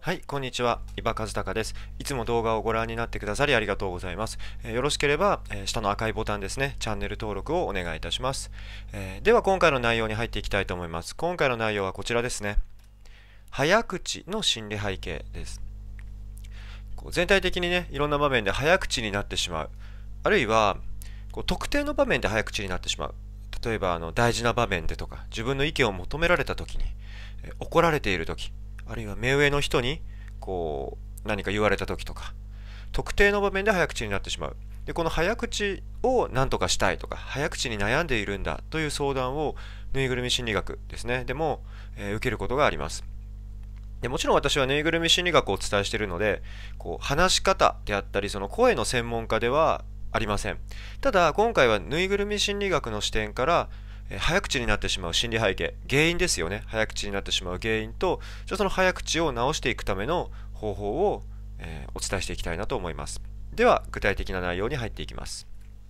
はい、こんにちは。伊庭和孝です。いつも動画をご覧になってくださりありがとうございます。よろしければ、下の赤いボタンですね、チャンネル登録をお願いいたします。では今回の内容に入っていきたいと思います。今回の内容はこちらですね。早口の心理背景です。全体的にね、いろんな場面で早口になってしまう。あるいは、特定の場面で早口になってしまう。例えば大事な場面でとか、自分の意見を求められた時に、怒られている時、あるいは目上の人に何か言われた時とか、特定の場面で早口になってしまう。で、この早口を何とかしたいとか、早口に悩んでいるんだという相談をぬいぐるみ心理学ですね。でも、受けることがあります。でもちろん私はぬいぐるみ心理学をお伝えしているので、話し方であったり、その声の専門家ではありません。ただ、今回はぬいぐるみ心理学の視点から、早口になってしまう心理背景、原因ですよね。早口になってしまう原因と、その早口を直していくための方法を、お伝えしていきたいなと思います。では、具体的な内容に入っていきます。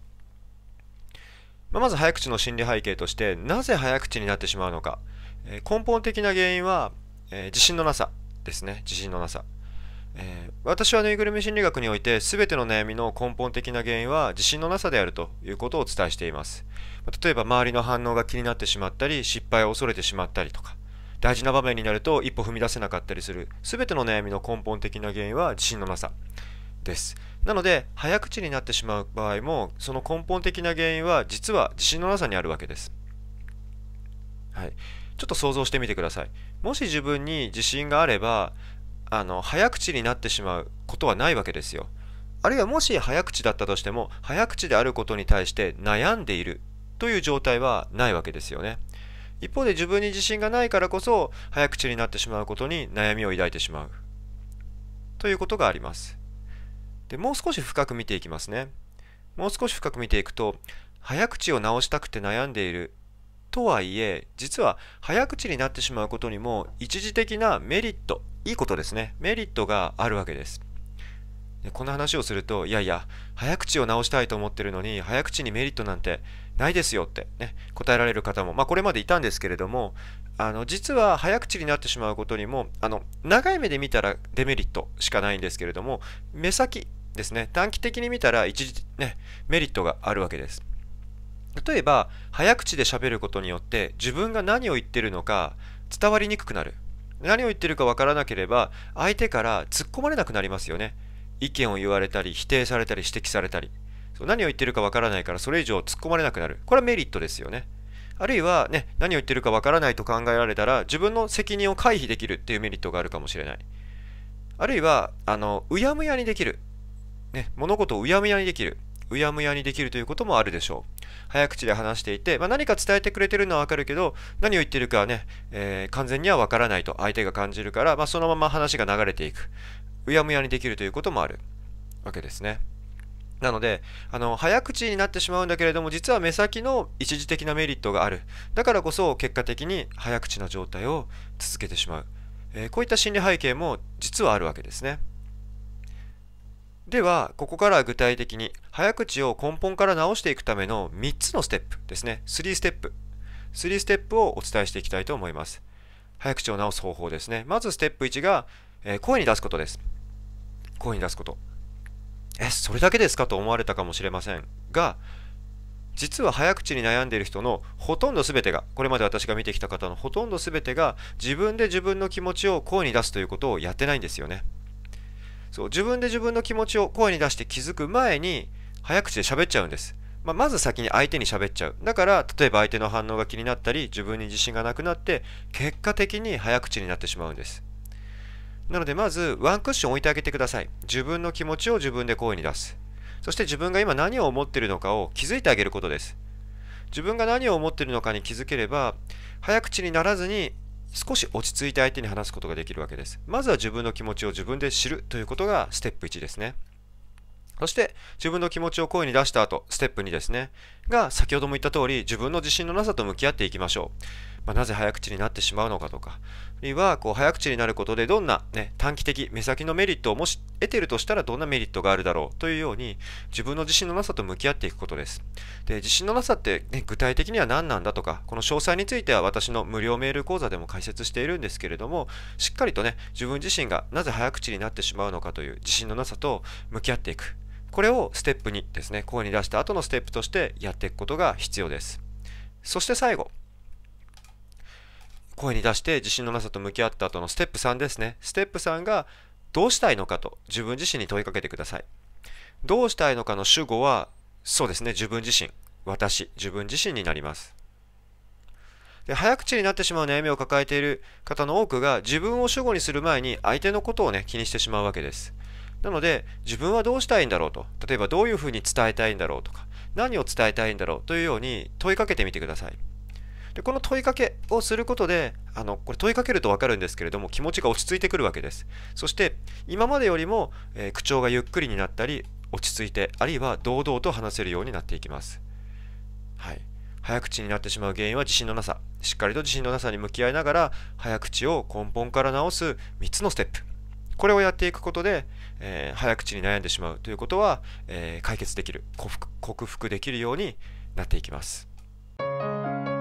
まず早口の心理背景として、なぜ早口になってしまうのか。根本的な原因は、自信のなさですね。自信のなさ。私はぬいぐるみ心理学において全ての悩みの根本的な原因は自信のなさであるということをお伝えしています。例えば周りの反応が気になってしまったり、失敗を恐れてしまったりとか、大事な場面になると一歩踏み出せなかったりする全ての悩みの根本的な原因は自信のなさです。なので早口になってしまう場合もその根本的な原因は実は自信のなさにあるわけです。はい、ちょっと想像してみてください。もし自分に自信があれば早口になってしまうことはないわけですよ。あるいはもし早口だったとしても、早口であることに対して悩んでいるという状態はないわけですよね。一方で自分に自信がないからこそ、早口になってしまうことに悩みを抱いてしまうということがあります。で、もう少し深く見ていきますね。もう少し深く見ていくと、早口を直したくて悩んでいるとはいえ、実は早口になってしまうことにも一時的なメリット、いいことですね。メリットがあるわけです。でこの話をすると、いやいや、早口を直したいと思ってるのに、早口にメリットなんてないですよって、ね、答えられる方も、これまでいたんですけれども、実は早口になってしまうことにも、長い目で見たらデメリットしかないんですけれども、目先ですね、短期的に見たらメリットがあるわけです。例えば、早口で喋ることによって自分が何を言ってるのか伝わりにくくなる。何を言ってるかわからなければ相手から突っ込まれなくなりますよね。意見を言われたり否定されたり指摘されたり。何を言ってるかわからないからそれ以上突っ込まれなくなる。これはメリットですよね。あるいはね、何を言ってるかわからないと考えられたら自分の責任を回避できるっていうメリットがあるかもしれない。あるいは、うやむやにできる。ね、物事をうやむやにできる。うやむやにできるということもあるでしょう。早口で話していて、何か伝えてくれてるのはわかるけど、何を言ってるかはね、完全にはわからないと相手が感じるから、そのまま話が流れていく。うやむやにできるということもあるわけですね。なので、早口になってしまうんだけれども、実は目先の一時的なメリットがある。だからこそ、結果的に早口な状態を続けてしまう。こういった心理背景も実はあるわけですね。では、ここからは具体的に早口を根本から直していくための3つのステップですね。3ステップ。3ステップをお伝えしていきたいと思います。早口を直す方法ですね。まずステップ1が、声に出すことです。声に出すこと。それだけですかと思われたかもしれませんが、実は早口に悩んでいる人のほとんど全てが、これまで私が見てきた方のほとんど全てが自分で自分の気持ちを声に出すということをやってないんですよね。自分で自分の気持ちを声に出して気づく前に早口で喋っちゃうんです。まず先に相手に喋っちゃう。だから例えば相手の反応が気になったり自分に自信がなくなって結果的に早口になってしまうんです。なのでまずワンクッション置いてあげてください。自分の気持ちを自分で声に出す。そして自分が今何を思っているのかを気づいてあげることです。自分が何を思っているのかに気づければ早口にならずに少し落ち着いて相手に話すことができるわけです。まずは自分の気持ちを自分で知るということがステップ1ですね。そして自分の気持ちを声に出した後、ステップ2ですね。が先ほども言った通り自分の自信のなさと向き合っていきましょなぜ早口になってしまうのかとか、あるいは早口になることでどんな、短期的、目先のメリットをもし得ているとしたらどんなメリットがあるだろうというように、自分の自信のなさと向き合っていくことです。で、自信のなさって、具体的には何なんだとか、この詳細については私の無料メール講座でも解説しているんですけれども、しっかりと自分自身がなぜ早口になってしまうのかという自信のなさと向き合っていく。これをステップ2ですね、声に出した後のステップとしてやっていくことが必要です。そして最後、声に出して自信のなさと向き合った後のステップ3ですね。ステップ3がどうしたいのかと自分自身に問いかけてください。どうしたいのかの主語は、そうですね、自分自身、私、自分自身になります。で、早口になってしまう悩みを抱えている方の多くが自分を主語にする前に相手のことを気にしてしまうわけです。なので、自分はどうしたいんだろうと、例えばどういうふうに伝えたいんだろうとか、何を伝えたいんだろうというように問いかけてみてください。で、この問いかけをすることで、これ問いかけるとわかるんですけれども、気持ちが落ち着いてくるわけです。そして、今までよりも、口調がゆっくりになったり、落ち着いて、あるいは堂々と話せるようになっていきます。はい。早口になってしまう原因は自信のなさ。しっかりと自信のなさに向き合いながら、早口を根本から直す3つのステップ。これをやっていくことで、早口に悩んでしまうということは、解決できる、克服できるようになっていきます。